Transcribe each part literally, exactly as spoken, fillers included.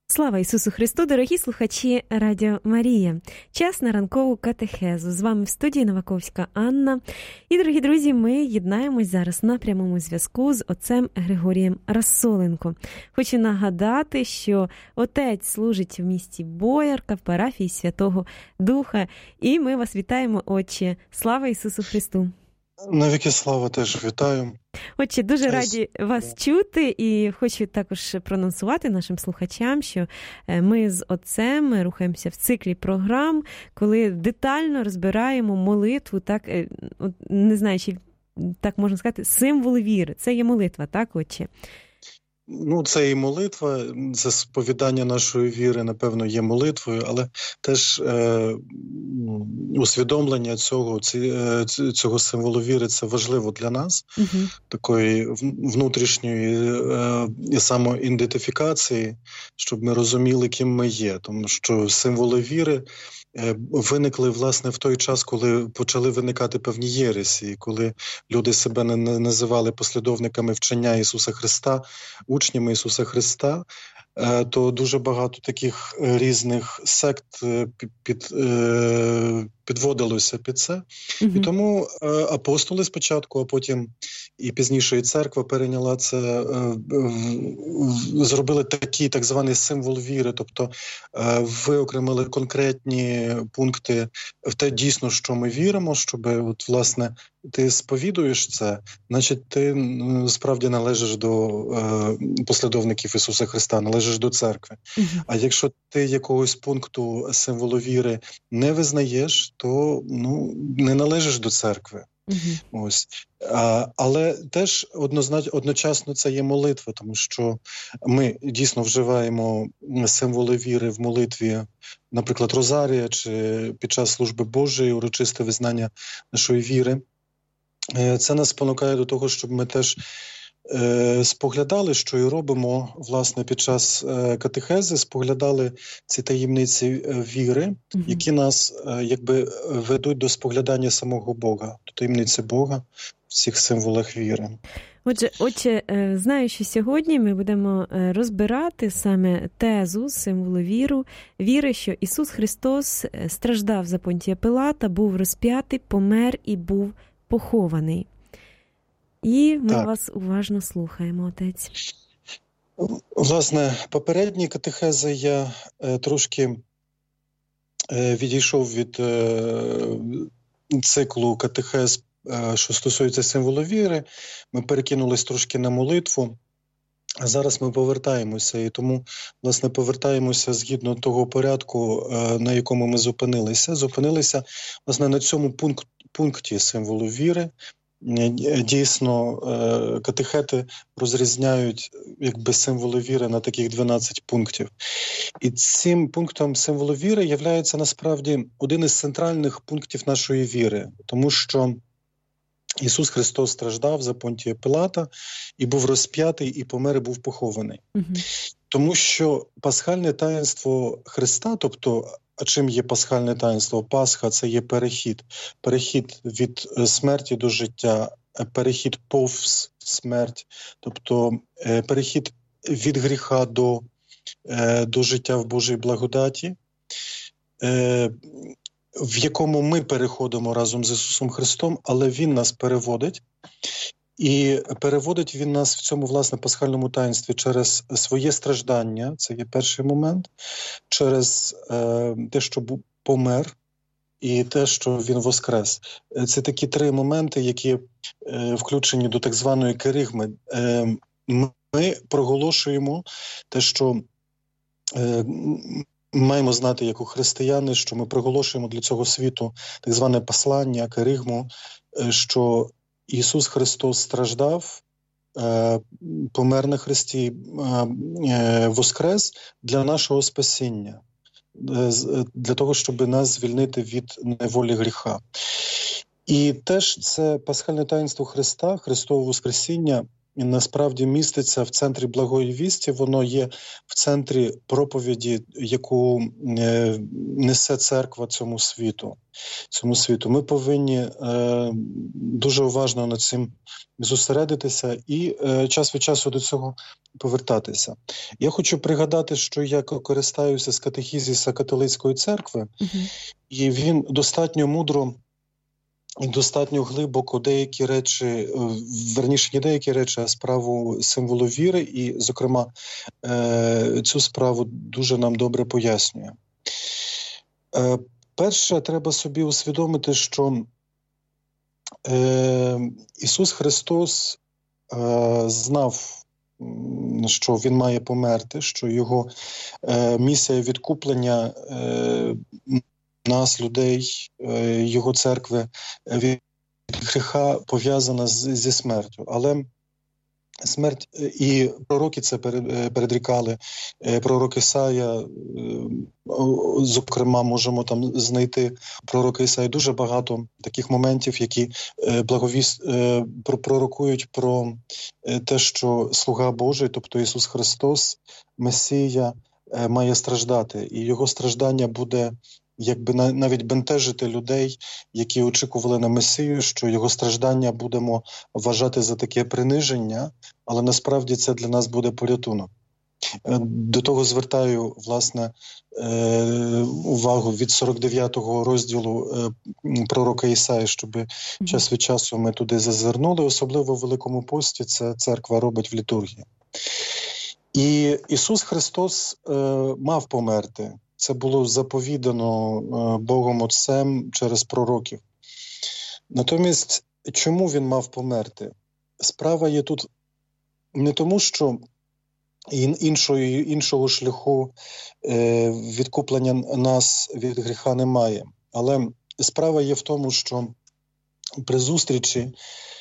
Слава Ісусу Христу, дорогі слухачі Радіо Марія. Час на ранкову катехезу. З вами в студії Новаковська Анна. І, дорогі друзі, ми єднаємось зараз на прямому зв'язку з отцем Григорієм Рассоленко. Хочу нагадати, що отець служить в місті Боярка, в парафії Святого Духа. І ми вас вітаємо, отче. Слава Ісусу Христу! Навіки слава теж вітаю. Отче, дуже раді вас чути і хочу також проанонсувати нашим слухачам, що ми з отцем рухаємося в циклі програм, коли детально розбираємо молитву, так, не знаю, чи так можна сказати, символи віри. Це є молитва, так, отче? Ну, це і молитва, це сповідання нашої віри, напевно, є молитвою, але теж е, усвідомлення цього, цього символу віри, це важливо для нас, угу. Такої внутрішньої е, самоідентифікації, щоб ми розуміли, ким ми є. Тому що символи віри виникли, власне, в той час, коли почали виникати певні єресі, коли люди себе не називали послідовниками вчення Ісуса Христа, учнями Ісуса Христа, то дуже багато таких різних сект під, під, підводилося під це. Mm-hmm. І тому апостоли спочатку, а потім і пізніше і церква перейняла це, зробили такий так званий символ віри, тобто виокремили конкретні пункти в те дійсно, що ми віримо, щоб, от, власне, ти сповідуєш це, значить ти справді належиш до е, послідовників Ісуса Христа, належиш до церкви. Uh-huh. А якщо ти якогось пункту символу віри не визнаєш, то ну, не належиш до церкви. Uh-huh. Ось. А, але теж однозначно, одночасно це є молитва, тому що ми дійсно вживаємо символи віри в молитві, наприклад, Розарія, чи під час служби Божої, урочисте визнання нашої віри. Це нас спонукає до того, щоб ми теж е, споглядали, що і робимо, власне, під час е, катехези, споглядали ці таємниці віри, mm-hmm. які нас е, якби ведуть до споглядання самого Бога, до таємниці Бога в цих символах віри. Отже, отче, знаю, що сьогодні ми будемо розбирати саме тезу символу віру, віри, що Ісус Христос страждав за Понтія Пилата, був розп'ятий, помер і був похований. І ми так. вас уважно слухаємо, отець. Власне, попередні катехези я е, трошки е, відійшов від е, циклу катехез, е, що стосується символу віри. Ми перекинулись трошки на молитву. А зараз ми повертаємося, і тому, власне, повертаємося згідно того порядку, е, на якому ми зупинилися. Зупинилися, власне, на цьому пункт, пункті символу віри. Дійсно, катехети розрізняють якби символи віри на таких дванадцять пунктів. І цим пунктом символу віри є насправді один із центральних пунктів нашої віри, тому що Ісус Христос страждав за Понтія Пилата і був розп'ятий, і помер, і був похований. Угу. Тому що пасхальне таїнство Христа, тобто а чим є пасхальне таїнство? Пасха – це є перехід. Перехід від смерті до життя, перехід повз смерть, тобто перехід від гріха до, до життя в Божій благодаті, в якому ми переходимо разом з Ісусом Христом, але Він нас переводить. І переводить Він нас в цьому, власне, пасхальному таїнстві через своє страждання, це є перший момент, через е, те, що помер, і те, що Він воскрес. Це такі три моменти, які е, включені до так званої керигми. Е, ми проголошуємо те, що е, маємо знати, як у християни, що ми проголошуємо для цього світу так зване послання, керигму, е, що Ісус Христос страждав, помер на хресті, воскрес для нашого спасіння, для того, щоб нас звільнити від неволі гріха. І теж це пасхальне таїнство Христа, Христове воскресіння, насправді міститься в центрі благої вісті, воно є в центрі проповіді, яку несе церква цьому світу. Цьому світу. Ми повинні е, дуже уважно над цим зосередитися і е, час від часу до цього повертатися. Я хочу пригадати, що я користаюся з катехізіса католицької церкви, uh-huh. і він достатньо мудро і достатньо глибоко деякі речі, верніше не деякі речі, а справу символу віри, і, зокрема, е, цю справу дуже нам добре пояснює. Е, перше, треба собі усвідомити, що е, Ісус Христос е, знав, що Він має померти, що Його е, місія відкуплення е, нас, людей, Його церкви, від гріха пов'язана з, зі смертю. Але смерть, і пророки це передрікали, пророк Ісая, зокрема, можемо там знайти пророка Ісая дуже багато таких моментів, які благовіст пророкують про те, що слуга Божий, тобто Ісус Христос, Месія, має страждати, і Його страждання буде якби навіть бентежити людей, які очікували на Месію, що Його страждання будемо вважати за таке приниження, але насправді це для нас буде порятунок. До того звертаю, власне, увагу від сорок дев'ятого розділу пророка Ісаї, щоб mm-hmm. час від часу ми туди зазирнули, особливо в Великому пості це церква робить в літургії. І Ісус Христос мав померти. Це було заповідано Богом Отцем через пророків. Натомість, чому Він мав померти? Справа є тут не тому, що іншого, іншого шляху відкуплення нас від гріха немає. Але справа є в тому, що при зустрічі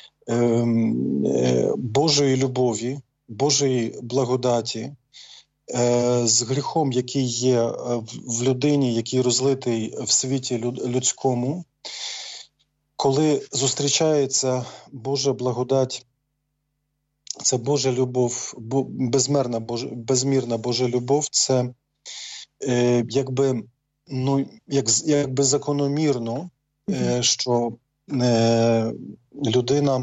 Божої любові, Божої благодаті, з гріхом, який є в людині, який розлитий в світі людському, коли зустрічається Божа благодать, це Божа любов, безмірна Божа, безмірна Божа любов, це е, якби, ну, як, якби закономірно, е, що е, людина,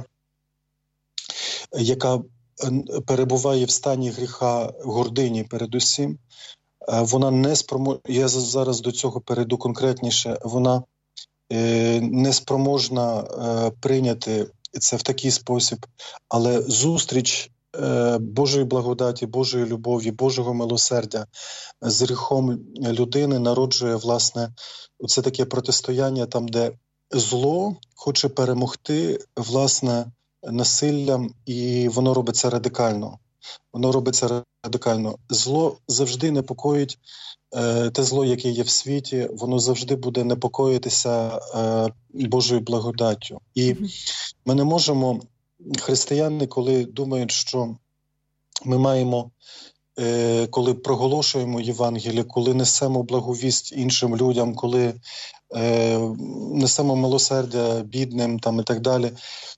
яка перебуває в стані гріха, гордині передусім, вона не спроможна, я зараз до цього перейду конкретніше, вона е, не спроможна е, прийняти це в такий спосіб, але зустріч е, Божої благодаті, Божої любові, Божого милосердя з гріхом людини народжує, власне, це таке протистояння там, де зло хоче перемогти, власне, насиллям, і воно робиться радикально. Воно робиться радикально. Зло завжди непокоїть, е, те зло, яке є в світі, воно завжди буде непокоїтися е, Божою благодаттю. І ми не можемо, християни, коли думають, що ми маємо, е, коли проголошуємо Євангеліє, коли несемо благовість іншим людям, коли е, несемо милосердя бідним там, і так далі,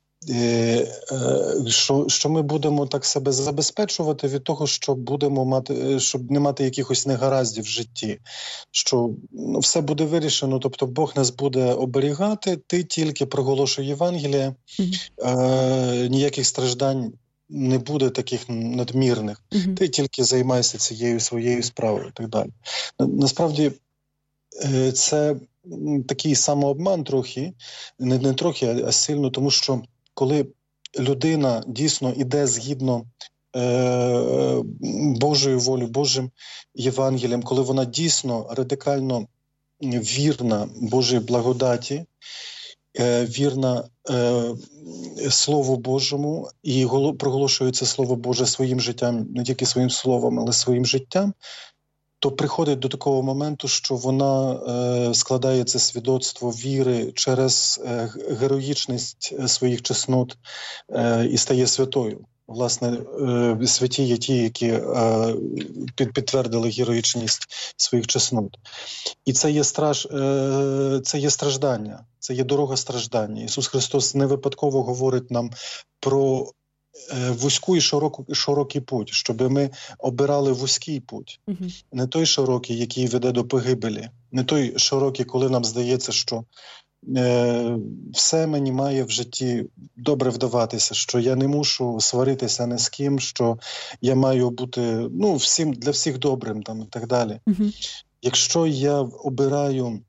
Що, що ми будемо так себе забезпечувати від того, що будемо мати, щоб не мати якихось негараздів в житті, що ну, все буде вирішено, тобто Бог нас буде оберігати, ти тільки проголошуй Євангеліє, mm-hmm. е, ніяких страждань не буде таких надмірних, mm-hmm. ти тільки займайся цією своєю справою і так далі. Насправді е, це такий самообман трохи, не, не трохи, а, а сильно, тому що коли людина дійсно іде згідно е, Божою волею, Божим Євангелієм, коли вона дійсно радикально вірна Божій благодаті, е, вірна е, Слову Божому і проголошує це Слово Боже своїм життям, не тільки своїм словом, але своїм життям, то приходить до такого моменту, що вона е, складає це свідоцтво віри через е, героїчність своїх чеснот е, і стає святою. Власне, е, святі є ті, які е, під, підтвердили героїчність своїх чеснот. І це є, страж, е, це є страждання, це є дорога страждання. Ісус Христос не випадково говорить нам про вузьку і широку, широкий путь, щоб ми обирали вузький путь. Uh-huh. Не той широкий, який веде до погибелі, не той широкий, коли нам здається, що е, все мені має в житті добре вдаватися, що я не мушу сваритися ні з ким, що я маю бути ну, всім, для всіх добрим там, і так далі. Uh-huh. Якщо я обираю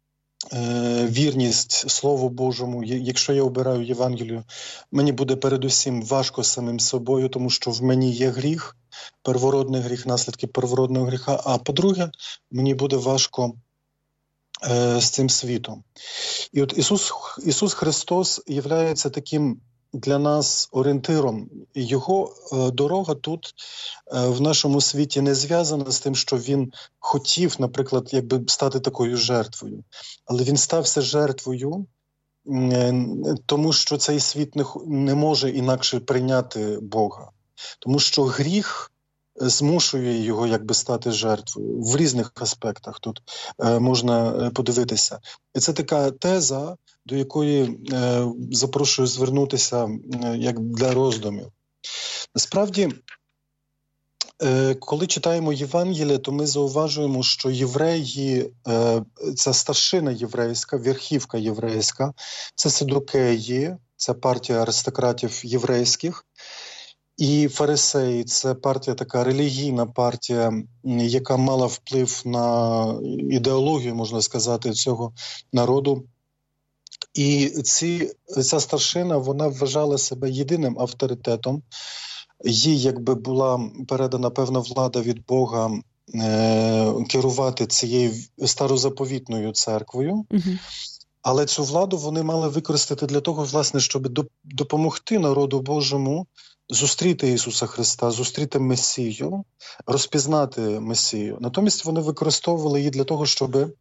вірність Слову Божому, якщо я обираю Євангелію, мені буде передусім важко самим собою, тому що в мені є гріх, первородний гріх, наслідки первородного гріха, а по-друге, мені буде важко е, з цим світом. І от Ісус, Ісус Христос являється таким для нас орієнтиром. Його е, дорога тут е, в нашому світі не зв'язана з тим, що він хотів, наприклад, якби стати такою жертвою. Але він стався жертвою, е, тому що цей світ не, не може інакше прийняти Бога. Тому що гріх змушує його якби стати жертвою. В різних аспектах тут е, можна подивитися. І це така теза, до якої е, запрошую звернутися е, як для роздумів. Насправді, е, коли читаємо Євангеліє, то ми зауважуємо, що євреї, е, ця старшина єврейська, верхівка єврейська, це садукеї, це партія аристократів єврейських, і фарисеї – це партія, така релігійна партія, яка мала вплив на ідеологію, можна сказати, цього народу. І ці, ця старшина, вона вважала себе єдиним авторитетом. Їй якби була передана певна влада від Бога е, керувати цією старозаповітною церквою. Mm-hmm. Але цю владу вони мали використати для того, власне, щоб допомогти народу Божому зустріти Ісуса Христа, зустріти Месію, розпізнати Месію. Натомість вони використовували її для того, щоб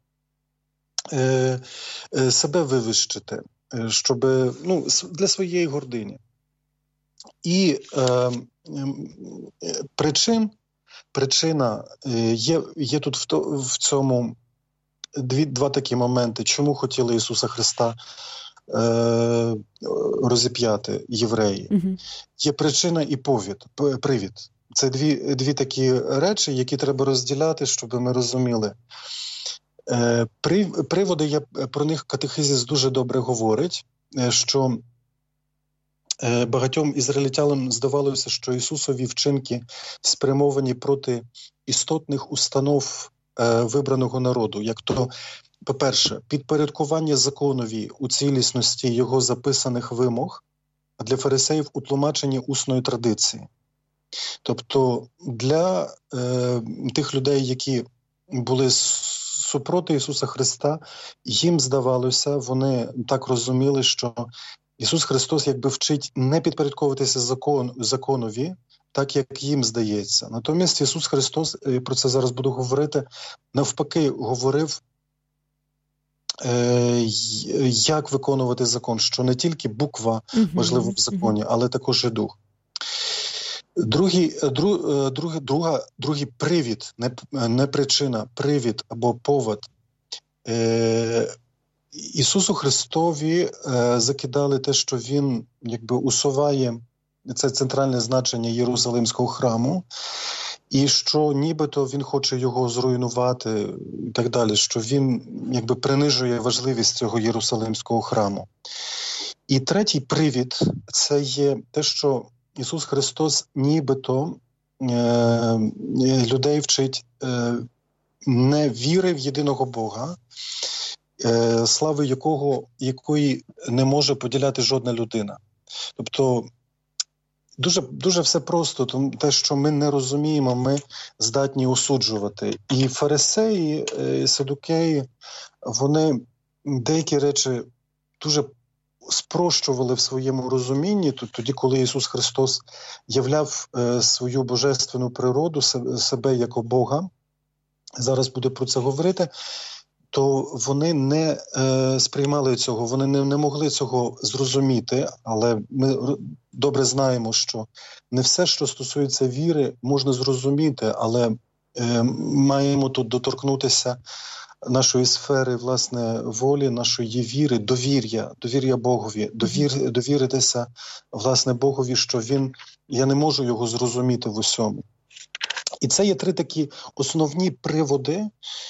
е, е, себе вивищити, щоб, ну, для своєї гордині. І е, е, причин, причина є, є тут в, то, в цьому дві, два такі моменти, чому хотіли Ісуса Христа е, розіп'яти євреї. Mm-hmm. Є причина і повід, привід. Це дві, дві такі речі, які треба розділяти, щоб ми розуміли. Е, при, приводи, я, про них катехизис дуже добре говорить, що е, багатьом ізраїльтянам здавалося, що Ісусові вчинки спрямовані проти істотних установ е, вибраного народу, як то, по-перше, підпорядкування законові у цілісності його записаних вимог, а для фарисеїв у тлумаченні усної традиції. Тобто для е, тих людей, які були супроти Ісуса Христа, їм здавалося, вони так розуміли, що Ісус Христос якби вчить не підпорядковуватися закон, законові, так як їм здається. Натомість Ісус Христос, про це зараз буду говорити, навпаки говорив, е, як виконувати закон, що не тільки буква важлива в законі, але також і дух. Другий, друг, друг, друга, другий привід, не, не причина, привід або повод. Е, Ісусу Христові е, закидали те, що Він якби усуває це центральне значення Єрусалимського храму, і що нібито Він хоче його зруйнувати і так далі, що Він якби принижує важливість цього Єрусалимського храму. І третій привід – це є те, що Ісус Христос нібито е, людей вчить е, не віри в єдиного Бога, е, слави якого, якої не може поділяти жодна людина. Тобто дуже, дуже все просто, тому те, що ми не розуміємо, ми здатні осуджувати. І фарисеї, е, садукеї, вони деякі речі дуже спрощували в своєму розумінні, тоді, коли Ісус Христос являв е, свою божественну природу, себе як Бога, зараз буде про це говорити, то вони не е, сприймали цього, вони не, не могли цього зрозуміти, але ми добре знаємо, що не все, що стосується віри, можна зрозуміти, але е, маємо тут доторкнутися нашої сфери, власне, волі, нашої віри, довір'я, довір'я Богові, довір, довіритися, власне, Богові, що він, я не можу його зрозуміти в усьому. І це є три такі основні приводи,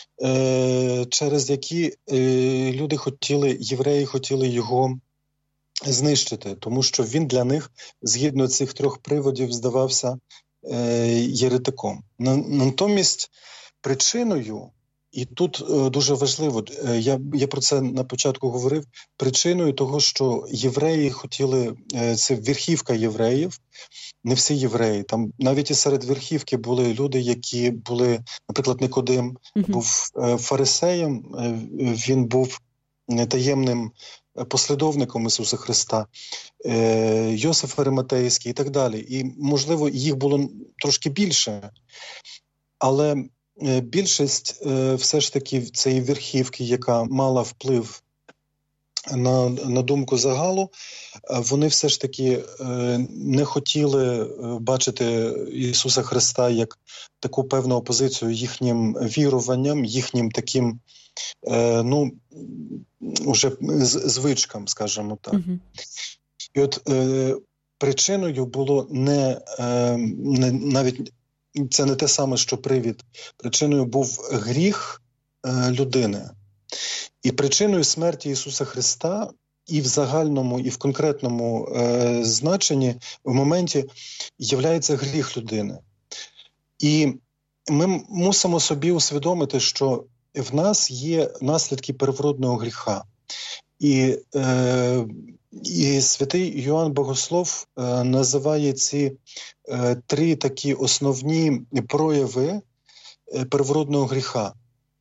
е, через які е, люди хотіли, євреї хотіли його знищити, тому що він для них, згідно цих трьох приводів, здавався е, єретиком. Натомість причиною, і тут е, дуже важливо, е, я, я про це на початку говорив, причиною того, що євреї хотіли, е, це верхівка євреїв, не всі євреї, там навіть і серед верхівки були люди, які були, наприклад, Никодим mm-hmm. був е, фарисеєм, е, він був таємним послідовником Ісуса Христа, е, Йосиф Ариматейський і так далі. І, можливо, їх було трошки більше, але е, більшість е, все ж таки цієї верхівки, яка мала вплив на, на думку загалу, вони все ж таки е, не хотіли бачити Ісуса Христа як таку певну опозицію їхнім віруванням, їхнім таким, е, ну, уже звичкам, скажімо так. Mm-hmm. І от е, причиною було не, е, не, навіть це не те саме, що привід. Причиною був гріх е, людини. І причиною смерті Ісуса Христа і в загальному, і в конкретному е, значенні в моменті являється гріх людини. І ми мусимо собі усвідомити, що в нас є наслідки первородного гріха. І, е, і святий Йоанн Богослов е, називає ці е, три такі основні прояви е, первородного гріха.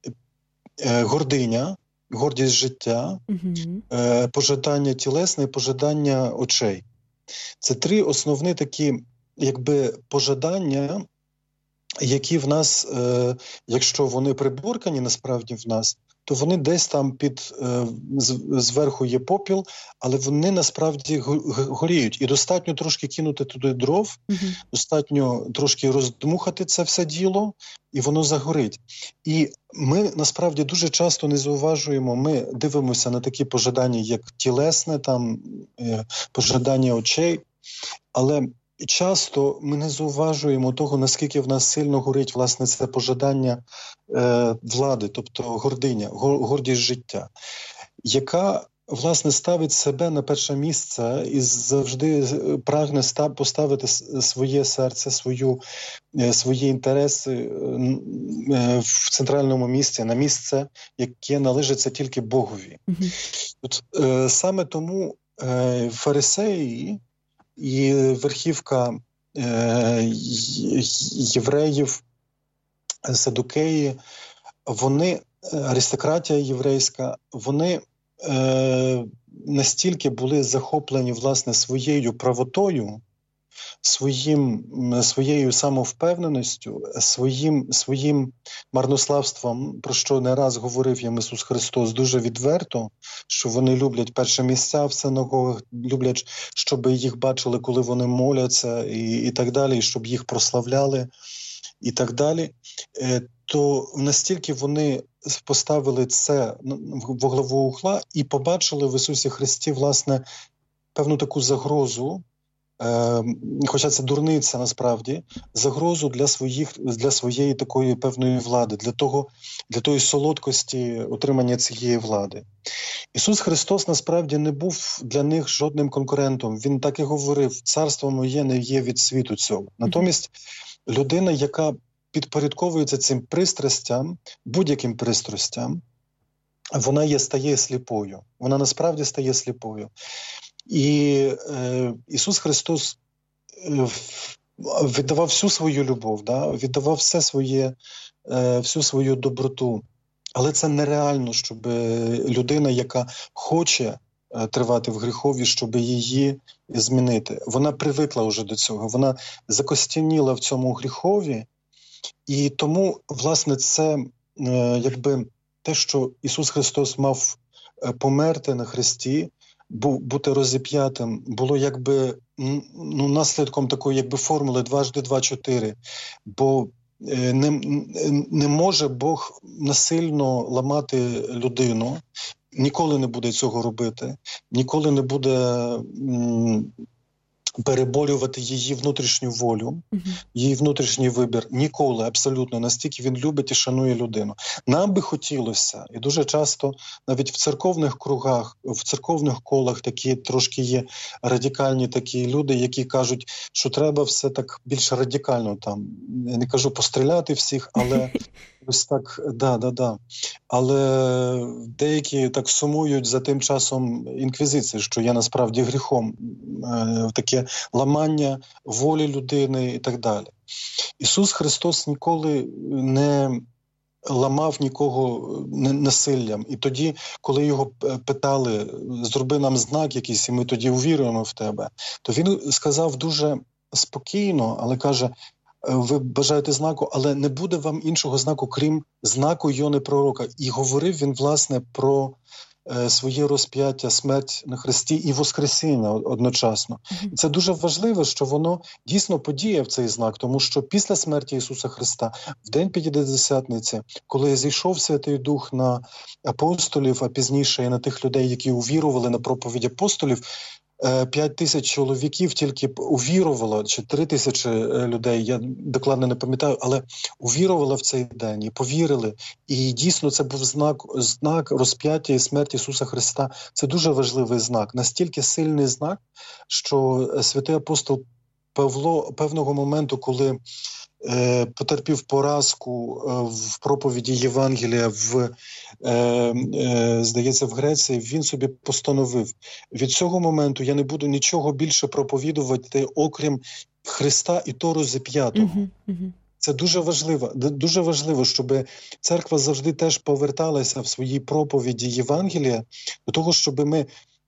Е, гординя, гордість життя, mm-hmm. е, пожадання тілесне і пожадання очей. Це три основні такі, якби, пожадання, які в нас, е, якщо вони приборкані насправді в нас, то вони десь там під, е, зверху є попіл, але вони насправді горіють. І достатньо трошки кинути туди дров, mm-hmm. достатньо трошки роздмухати це все діло, і воно загорить. І ми насправді дуже часто не зауважуємо, ми дивимося на такі пожадання, як тілесне, там, е, пожадання очей, але часто ми не зауважуємо того, наскільки в нас сильно горить, власне, це пожадання е, влади, тобто гординя, гордість життя, яка, власне, ставить себе на перше місце і завжди прагне поставити своє серце, свою, свої інтереси в центральному місці, на місце, яке належиться тільки Богові. Mm-hmm. От, е, саме тому е, фарисеї і верхівка е, євреїв, садукеї, вони, аристократія єврейська, вони е, настільки були захоплені, власне, своєю правотою, своїм, своєю самовпевненістю, своїм, своїм марнославством, про що не раз говорив їм Ісус Христос дуже відверто, що вони люблять перші місця в синагогах, люблять, щоб їх бачили, коли вони моляться, і, і так далі, і щоб їх прославляли, і так далі, то настільки вони поставили це в главу угла і побачили в Ісусі Христі, власне, певну таку загрозу, хоча це дурниця насправді, загрозу для своїх, для своєї такої певної влади, для того, для тої солодкості отримання цієї влади. Ісус Христос насправді не був для них жодним конкурентом. Він так і говорив: «Царство моє не є від світу цього». Натомість людина, яка підпорядковується цим пристрастям, будь-яким пристрастям, вона є, стає сліпою. Вона насправді стає сліпою. І е, Ісус Христос е, віддавав всю свою любов, да? Віддавав все своє, е, всю свою доброту. Але це нереально, щоб людина, яка хоче е, тривати в гріхові, щоб її змінити. Вона привикла вже до цього, вона закостяніла в цьому гріхові. І тому, власне, це е, якби те, що Ісус Христос мав померти на хресті, бути розіп'ятим, було якби, ну, наслідком такої якби формули дважди два – чотири. Бо не, не може Бог насильно ламати людину, ніколи не буде цього робити, ніколи не буде м, переборювати її внутрішню волю, uh-huh. її внутрішній вибір. Ніколи, абсолютно, настільки він любить і шанує людину. Нам би хотілося, і дуже часто навіть в церковних кругах, в церковних колах такі трошки є радикальні такі люди, які кажуть, що треба все так більш радикально там, я не кажу постріляти всіх, але ось так, да, да, да. Але деякі так сумують за тим часом інквізиції, що є насправді гріхом, е, таке ламання волі людини і так далі. Ісус Христос ніколи не ламав нікого насиллям. І тоді, коли його питали, зроби нам знак якийсь, і ми тоді увіруємо в тебе, то він сказав дуже спокійно, але каже, ви бажаєте знаку, але не буде вам іншого знаку, крім знаку Йони Пророка. І говорив він, власне, про е, своє розп'яття, смерть на хресті і воскресіння одночасно. І це дуже важливо, що воно дійсно подіяв цей знак, тому що після смерті Ісуса Христа, в день П'ятидесятниці, коли зійшов Святий Дух на апостолів, а пізніше і на тих людей, які увірували на проповідь апостолів, П'ять тисяч чоловіків тільки увірувало, чи три тисячі людей, я докладно не пам'ятаю, але увірувало в цей день і повірили. І дійсно це був знак, знак розп'яття і смерті Ісуса Христа. Це дуже важливий знак, настільки сильний знак, що святий апостол Павло певного моменту, коли е, потерпів поразку е, в проповіді Євангелія в, е, е, здається, в Греції, він собі постановив: від цього моменту я не буду нічого більше проповідувати, окрім Христа і то розіп'ятого. Uh-huh, uh-huh. Це дуже важливо, дуже важливо, щоб церква завжди теж поверталася в своїй проповіді Євангелія до того, щоб ми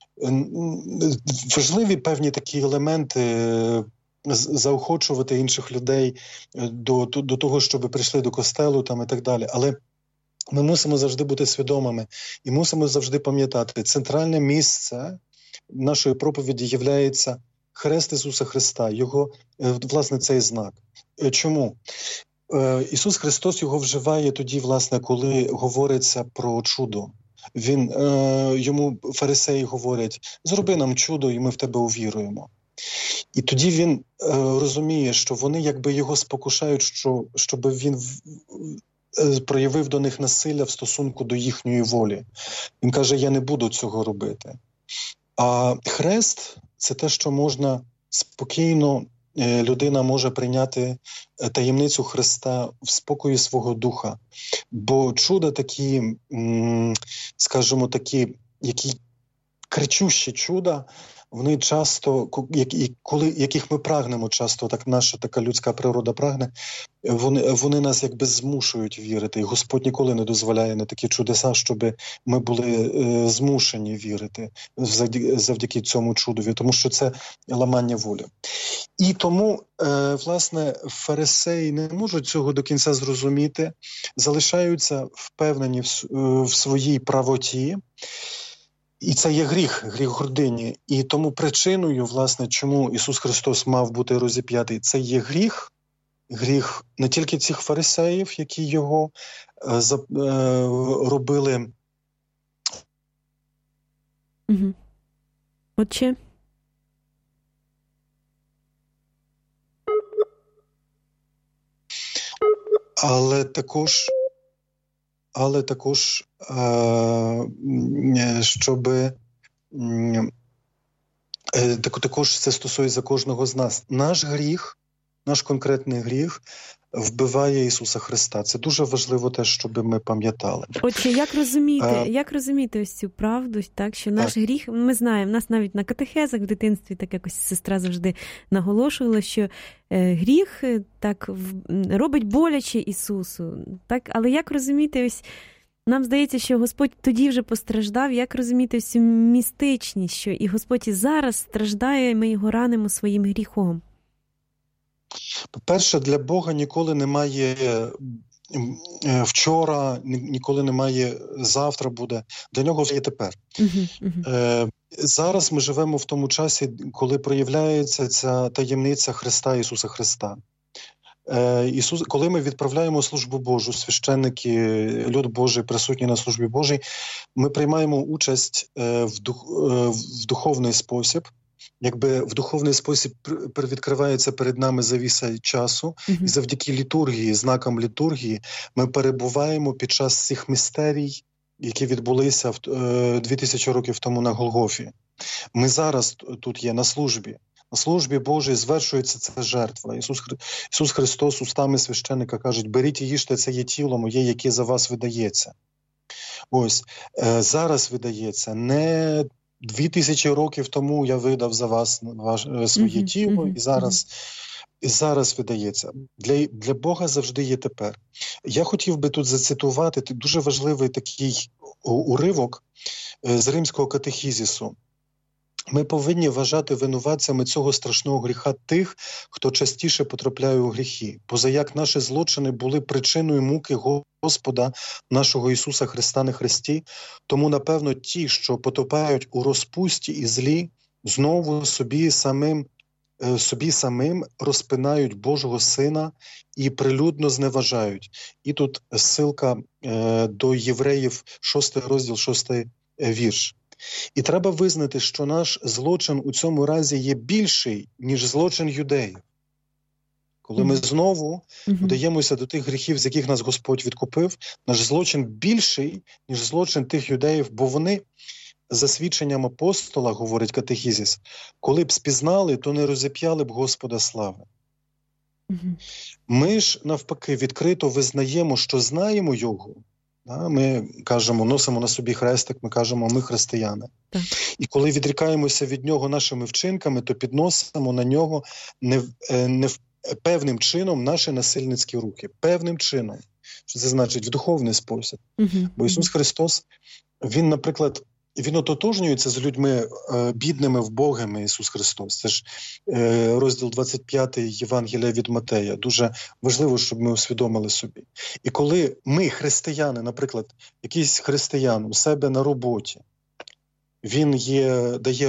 важливі певні такі елементи заохочувати інших людей до, до, до того, щоб прийшли до костелу там, і так далі. Але ми мусимо завжди бути свідомими і мусимо завжди пам'ятати, центральне місце нашої проповіді являється хрест Ісуса Христа, його, власне, цей знак. Чому? Ісус Христос його вживає тоді, власне, коли говориться про чудо. Він, е, йому фарисеї говорять: зроби нам чудо, і ми в тебе увіруємо. І тоді він е, розуміє, що вони якби його спокушають, що, щоб він в, е, проявив до них насилля в стосунку до їхньої волі. Він каже: я не буду цього робити. А хрест – це те, що можна спокійно, е, людина може прийняти таємницю Христа в спокої свого духа. Бо чуда такі, м, скажімо, такі, які кричущі чуда, вони часто, коли, яких ми прагнемо часто, так наша така людська природа прагне, вони, вони нас якби змушують вірити. І Господь ніколи не дозволяє на такі чудеса, щоб ми були е, змушені вірити завдяки, завдяки цьому чудові, тому що це ламання волі. І тому, е, власне, фарисеї не можуть цього до кінця зрозуміти, залишаються впевнені в, в своїй правоті. І це є гріх, гріх гордині. І тому причиною, власне, чому Ісус Христос мав бути розіп'ятий, це є гріх, гріх не тільки цих фарисеїв, які його е, за, е, робили. Угу. Отче? Але також... Але також, щоб також це стосується кожного з нас. Наш гріх, наш конкретний гріх вбиває Ісуса Христа. Це дуже важливо те, щоб ми пам'ятали. Отже, як розуміти, а, як розуміти ось цю правду, так, що наш так. гріх, ми знаємо, нас навіть на катехезах в дитинстві, так якось сестра завжди наголошувала, що е, гріх так робить боляче Ісусу. Так, але як розуміти, ось нам здається, що Господь тоді вже постраждав, як розуміти ось цю містичність, що і Господь і зараз страждає, ми його ранимо своїм гріхом. По-перше, для Бога ніколи немає вчора, ніколи немає завтра буде. Для нього вже є тепер. Uh-huh, uh-huh. Е, зараз ми живемо в тому часі, коли проявляється ця таємниця Христа, Ісуса Христа. Ісус, коли ми відправляємо службу Божу, священники, люд Божий, присутні на службі Божій, ми приймаємо участь в, дух, в духовний спосіб, якби в духовний спосіб відкривається перед нами завіса часу, mm-hmm. і завдяки літургії, знакам літургії, ми перебуваємо під час цих містерій, які відбулися дві тисячі років тому на Голгофі. Ми зараз тут є на службі. На службі Божій звершується ця жертва. Ісус, Ісус Христос устами священника каже: беріть і їжте, це є тіло моє, яке за вас видається. Ось, е, зараз видається. Не дві тисячі років тому я видав за вас ваш, своє mm-hmm. тіло, mm-hmm. і зараз, і зараз видається. Для, для Бога завжди є тепер. Я хотів би тут зацитувати дуже важливий такий уривок з римського катехізису. Ми повинні вважати винуватцями цього страшного гріха тих, хто частіше потрапляє у гріхи, позаяк наші злочини були причиною муки Господа нашого Ісуса Христа на хресті, тому, напевно, ті, що потопають у розпусті і злі, знову собі самим, собі самим розпинають Божого Сина і прилюдно зневажають. І тут ссилка е, до Євреїв, шостий розділ, шостий вірш. І треба визнати, що наш злочин у цьому разі є більший, ніж злочин юдеїв. Коли ми знову mm-hmm. вдаємося до тих гріхів, з яких нас Господь відкупив, наш злочин більший, ніж злочин тих юдеїв, бо вони, за свідченням апостола, говорить катехізис, коли б спізнали, то не розіп'яли б Господа слави. Mm-hmm. Ми ж, навпаки, відкрито визнаємо, що знаємо Його. Ми кажемо, носимо на собі хрестик, ми кажемо, ми християни. Так. І коли відрікаємося від Нього нашими вчинками, то підносимо на Нього не, не певним чином наші насильницькі руки. Певним чином. Що це значить? В духовний спосіб. Угу. Бо Ісус Христос, Він, наприклад, Він ототожнюється з людьми е, бідними, вбогими, Ісус Христос. Це ж е, розділ двадцять п'ятий Євангелія від Матея. Дуже важливо, щоб ми усвідомили собі. І коли ми, християни, наприклад, якийсь християн у себе на роботі, він є, дає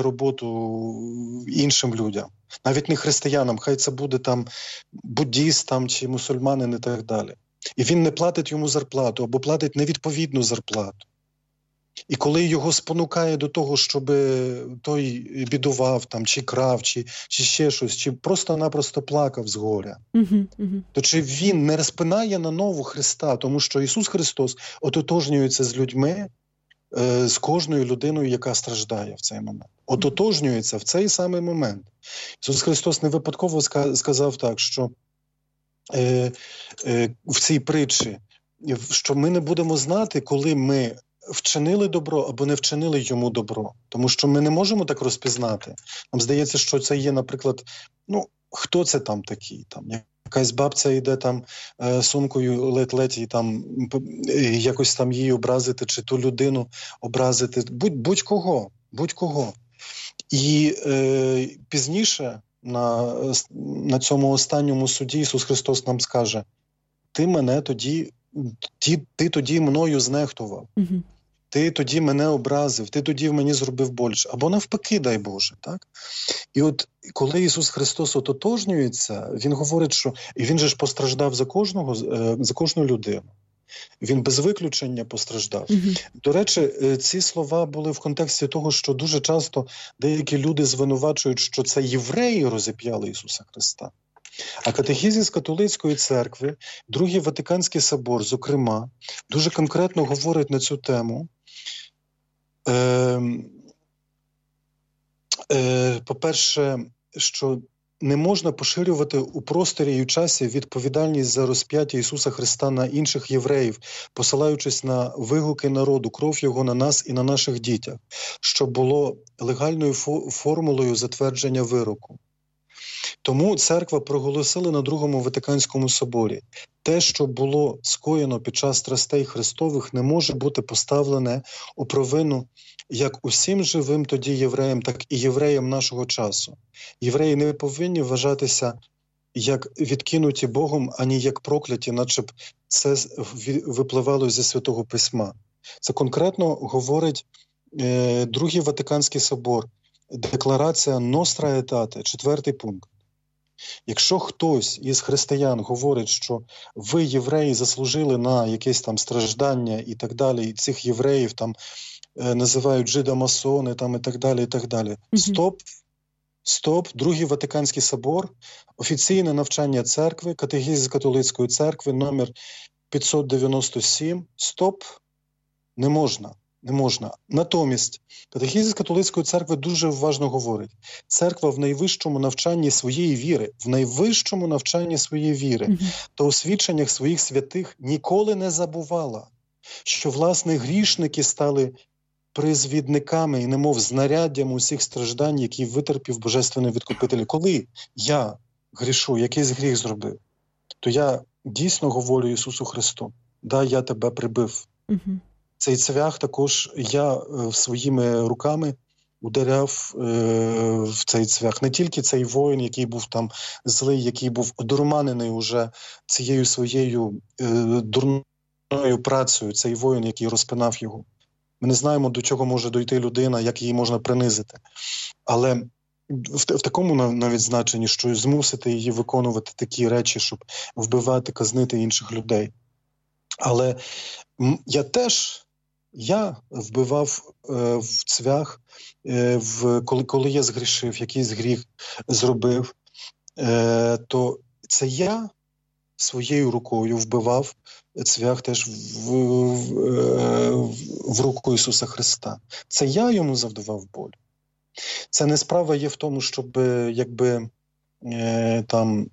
роботу іншим людям, навіть не християнам, хай це буде там буддістам чи мусульманин і так далі. І він не платить йому зарплату або платить невідповідну зарплату. І коли його спонукає до того, щоб той бідував, там, чи крав, чи, чи ще щось, чи просто-напросто плакав з горя, uh-huh, uh-huh. то чи він не розпинає на нову Христа, тому що Ісус Христос ототожнюється з людьми, е, з кожною людиною, яка страждає в цей момент. Ототожнюється в цей самий момент. Ісус Христос не випадково сказав так, що е, е, в цій притчі, що ми не будемо знати, коли ми вчинили добро або не вчинили йому добро. Тому що ми не можемо так розпізнати. Нам здається, що це є, наприклад, ну, хто це там такий? Там, якась бабця йде там е, сумкою ледь-ледь і там е, якось там її образити, чи ту людину образити. Будь, будь-кого, будь-кого. І е, пізніше на, на цьому останньому суді Ісус Христос нам скаже: ти мене тоді, ти, ти тоді мною знехтував. Угу. Ти тоді мене образив, ти тоді в мені зробив боляче. Або навпаки, дай Боже, так? І от коли Ісус Христос ототожнюється, Він говорить, що і Він же ж постраждав за кожного, за кожну людину. Він без виключення постраждав. Mm-hmm. До речі, ці слова були в контексті того, що дуже часто деякі люди звинувачують, що це євреї розіп'яли Ісуса Христа. А катехізис католицької церкви, Другий Ватиканський собор, зокрема, дуже конкретно говорить на цю тему. Е, е, по-перше, що не можна поширювати у просторі і у часі відповідальність за розп'яття Ісуса Христа на інших євреїв, посилаючись на вигуки народу, кров Його на нас і на наших дітях, що було легальною формулою затвердження вироку. Тому церква проголосила на Другому Ватиканському соборі: те, що було скоєно під час страстей Христових, не може бути поставлене у провину як усім живим тоді євреям, так і євреям нашого часу. Євреї не повинні вважатися як відкинуті Богом, ані як прокляті, наче б це випливало зі Святого Письма. Це конкретно говорить е, Другий Ватиканський собор, декларація Nostra Aetate, четвертий пункт. Якщо хтось із християн говорить, що ви, євреї, заслужили на якесь там страждання і так далі, і цих євреїв там е, називають жидомасони там і так далі, і так далі. Mm-hmm. Стоп, стоп, Другий Ватиканський собор, офіційне навчання церкви, катехизис католицької церкви, номер п'ятсот дев'яносто сім, стоп, не можна. Не можна. Натомість, катехизис католицької церкви дуже уважно говорить. Церква в найвищому навчанні своєї віри, в найвищому навчанні своєї віри mm-hmm. та у свідченнях своїх святих ніколи не забувала, що, власне, грішники стали призвідниками і немов знаряддям усіх страждань, які витерпів Божественний Відкупитель. Коли я грішу, якийсь гріх зробив, то я дійсно говорю Ісусу Христу, да, я тебе прибив. Mm-hmm. Цей цвях також я е, своїми руками ударяв е, в цей цвях. Не тільки цей воїн, який був там злий, який був одурманений уже цією своєю е, дурною працею, цей воїн, який розпинав його. Ми не знаємо, до чого може дойти людина, як її можна принизити. Але в, в такому навіть значенні, що змусити її виконувати такі речі, щоб вбивати, казнити інших людей. Але я теж, я вбивав е, в цвях, е, в, коли, коли я згрішив, якийсь гріх зробив, е, то це я своєю рукою вбивав цвях теж в, в, в, в руку Ісуса Христа. Це я йому завдавав боль. Це не справа є в тому, щоб якби е, там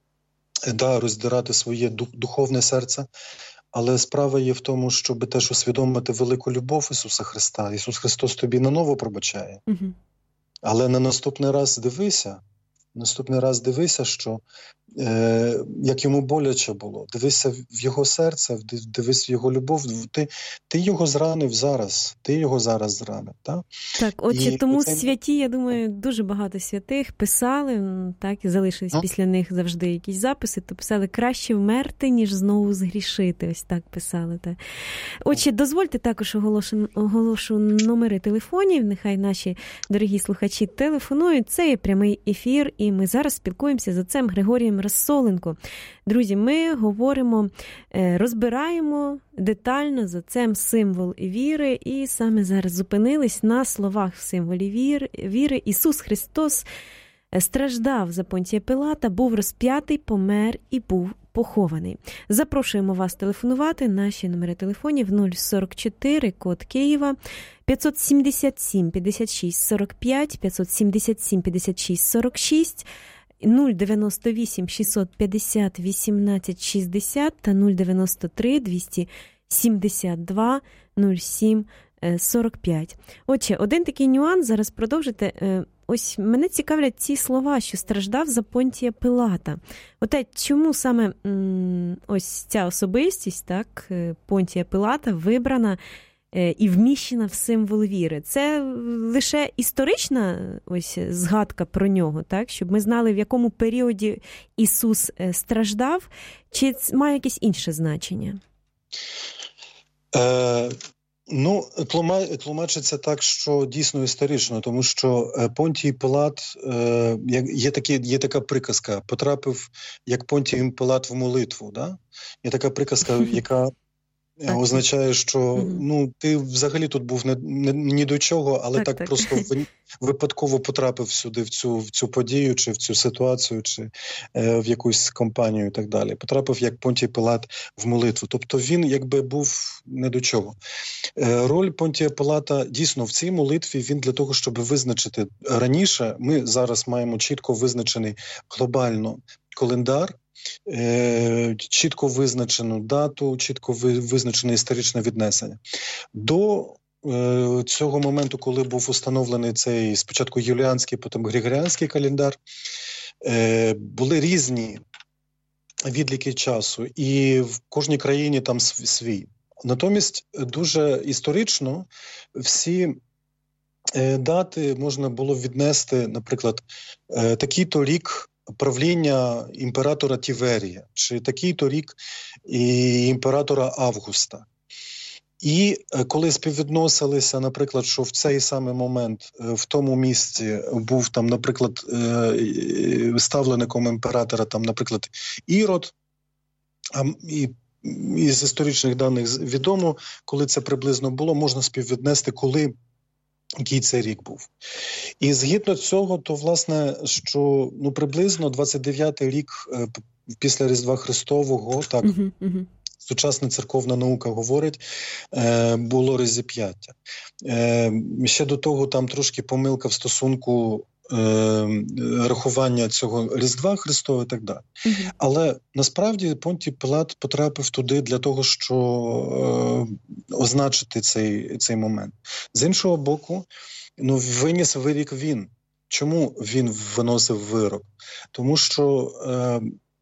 да, роздирати своє дух, духовне серце, але справа є в тому, щоб теж усвідомити велику любов Ісуса Христа. Ісус Христос тобі наново пробачає. Угу. Але на наступний раз дивися, наступний раз дивися, що е, як йому боляче було. Дивися в його серце, дивись в його любов. Ти, ти його зранив зараз, ти його зараз зранив. Так, так отже, і тому оцей... святі, я думаю, дуже багато святих писали, так, і залишились а? після них завжди якісь записи, то писали краще вмерти, ніж знову згрішити. Ось так писали. Так. Отже, дозвольте також оголошу, оголошу номери телефонів, нехай наші дорогі слухачі телефонують. Це є прямий ефір, і ми зараз спілкуємося з отцем Григорієм Рассоленко. Друзі, ми говоримо, розбираємо детально з отцем символ віри, і саме зараз зупинились на словах в символі віри. Ісус Христос страждав за Понтія Пилата, був розп'ятий, помер і був похований. Запрошуємо вас телефонувати. Наші номери телефонів нуль сорок чотири, код Києва, п'ятсот сімдесят сім п'ятдесят шість сорок п'ять, п'ятсот сімдесят сім п'ятдесят шість сорок шість, нуль дев'яносто вісім шістсот п'ятдесят вісімнадцять шістдесят та нуль дев'яносто три двісті сімдесят два нуль сім сорок п'ять. Отже, один такий нюанс, зараз продовжите. Ось мене цікавлять ці слова, що страждав за Понтія Пилата. Оте, чому саме м, ось ця особистість, так, Понтія Пилата вибрана е, і вміщена в символ віри? Це лише історична ось згадка про нього, так, щоб ми знали, в якому періоді Ісус страждав, чи має якесь інше значення? Е... Ну, тлумачиться так, що дійсно історично, тому що Понтій Пилат, є, такі, є така приказка, потрапив як Понтій Пилат в молитву, да? Є така приказка, яка так, означає, що угу. ну, ти взагалі тут був не, не, ні до чого, але так, так, так. просто випадково потрапив сюди, в цю, в цю подію, чи в цю ситуацію, чи е, в якусь компанію і так далі. Потрапив як Понтій Пилат в молитву. Тобто він якби був не до чого. Е, роль Понтія Пилата дійсно в цій молитві, він для того, щоб визначити раніше, ми зараз маємо чітко визначений глобально календар, Е, чітко визначену дату, чітко визначене історичне віднесення. До е, цього моменту, коли був установлений цей спочатку юліанський, потім григоріанський календар, е, були різні відліки часу, і в кожній країні там свій. Натомість дуже історично всі е, дати можна було віднести, наприклад, е, такий-то рік правління імператора Тіверія, чи такий-то рік і імператора Августа. І коли співвідносилися, наприклад, що в цей самий момент в тому місці був там, наприклад, ставлеником імператора, там, наприклад, Ірод, а і із історичних даних відомо, коли це приблизно було, можна співвіднести, коли який це рік був. І згідно цього, то, власне, що ну, приблизно двадцять дев'ятий рік після Різдва Христового, так, uh-huh, uh-huh. сучасна церковна наука говорить, було розіп'яття. Ще до того там трошки помилка в стосунку рахування цього Різдва Христового і так далі. Uh-huh. Але насправді Понтій Пилат потрапив туди для того, щоб означити цей, цей момент. З іншого боку, ну, виніс вирок він. Чому він виносив вирок? Тому що е,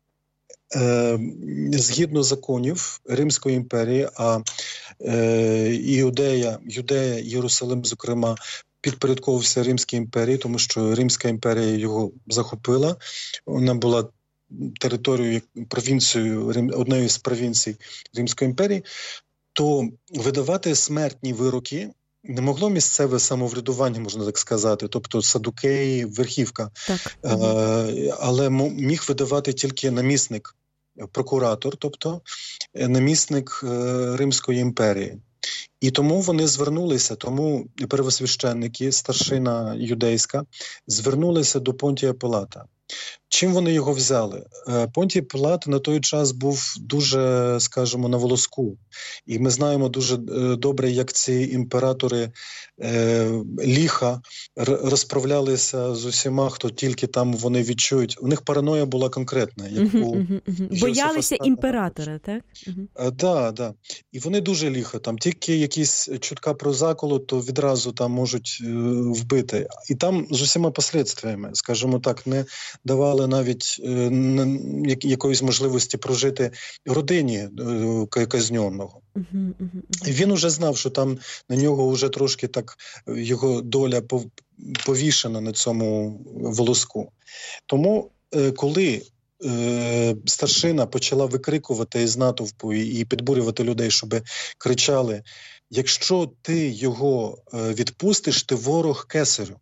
е, згідно законів Римської імперії, а е, Іудея, Юдея, Єрусалим, зокрема, підпорядковувався Римській імперії, тому що Римська імперія його захопила. Вона була територією, провінцією, однією з провінцій Римської імперії. То видавати смертні вироки не могло місцеве самоврядування, можна так сказати, тобто Садукеї, верхівка. Так. Е, але міг видавати тільки намісник, прокуратор, тобто намісник е, Римської імперії. І тому вони звернулися, тому первосвященники, старшина юдейська, звернулися до Понтія Пилата. Чим вони його взяли? Понтій Пилат на той час був дуже, скажімо, на волоску. І ми знаємо дуже добре, як ці імператори е, ліха розправлялися з усіма, хто тільки там вони відчують. У них параноя була конкретна. Як uh-huh, у uh-huh, uh-huh. Боялися імператора, так? Так, uh-huh. да, да. І вони дуже ліха. Там тільки якісь чутка про заколот, то відразу там можуть е, вбити. І там з усіма послідствиями, скажімо так, не давали навіть е, якоїсь можливості прожити родині е, казньоного. Uh-huh, uh-huh, uh-huh. Він уже знав, що там на нього вже трошки так його доля повішена на цьому волоску. Тому, е, коли е, старшина почала викрикувати із натовпу і, і підбурювати людей, щоб кричали: якщо ти його е, відпустиш, ти ворог кесарю.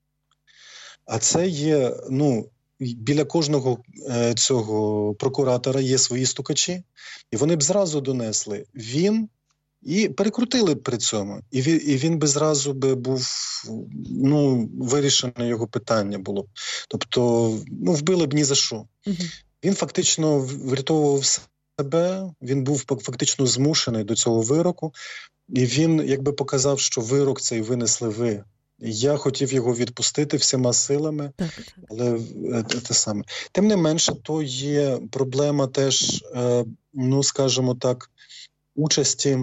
А це є, ну, біля кожного е, цього прокуратора є свої стукачі, і вони б зразу донесли він і перекрутили б при цьому. І він, і він би зразу би був, ну, вирішено його питання було б. Тобто, ну, вбили б ні за що. Угу. Він фактично врятовував себе, він був фактично змушений до цього вироку, і він якби показав, що вирок цей винесли ви. Я хотів його відпустити всіма силами, так, так. але те саме. Тим не менше, то є проблема теж, ну, скажімо так, участі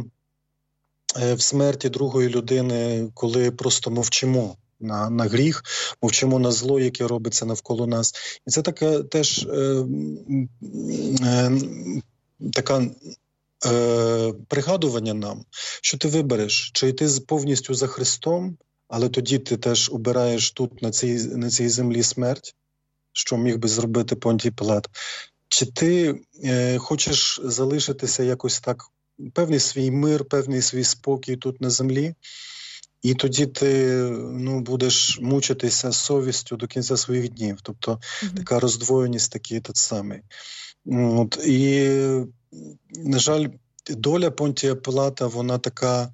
в смерті другої людини, коли просто мовчимо на, на гріх, мовчимо на зло, яке робиться навколо нас. І це таке теж е, е, така е, пригадування нам, що ти вибереш, чи йти повністю за Христом, але тоді ти теж обираєш тут, на цій, на цій землі, смерть, що міг би зробити Понтій Пилат. Чи ти е, хочеш залишитися якось так, певний свій мир, певний свій спокій тут на землі, і тоді ти, ну, будеш мучитися совістю до кінця своїх днів. Тобто mm-hmm. така роздвоєність, такий тот самий. От, і, на жаль, доля Понтія Пилата, вона така,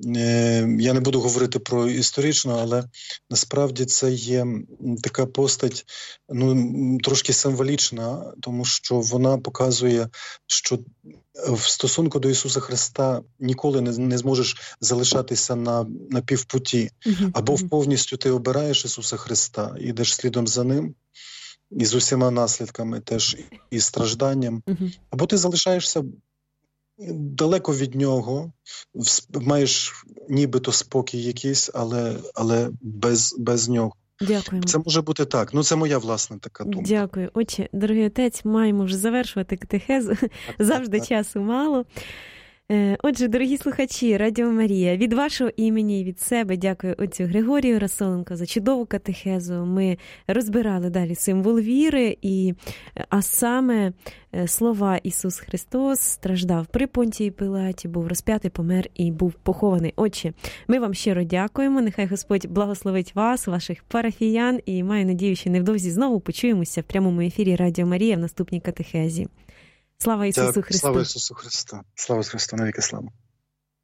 я не буду говорити про історичну, але насправді це є така постать, ну, трошки символічна, тому що вона показує, що в стосунку до Ісуса Христа ніколи не, не зможеш залишатися на, на півпуті. Uh-huh. Або повністю ти обираєш Ісуса Христа, ідеш слідом за Ним, і з усіма наслідками теж, і стражданням, uh-huh. або ти залишаєшся далеко від нього, маєш нібито спокій якийсь, але, але без, без нього. Дякуємо. Це може бути так. Ну, це моя власна така думка. Дякую. Отче, дорогий отець, маємо вже завершувати катехезу. Завжди часу мало. Отже, дорогі слухачі, Радіо Марія, від вашого імені і від себе дякую отцю Григорію Расоленко за чудову катехезу. Ми розбирали далі символ віри, і, а саме слова «Ісус Христос страждав при Понтії Пилаті, був розп'ятий, помер і був похований». Отче, ми вам щиро дякуємо. Нехай Господь благословить вас, ваших парафіян, і маю надію, що невдовзі знову почуємося в прямому ефірі Радіо Марія в наступній катехезі. Слава Ісусу Так, Христу! Слава Ісусу Христу! Слава Христу! Навіки слава!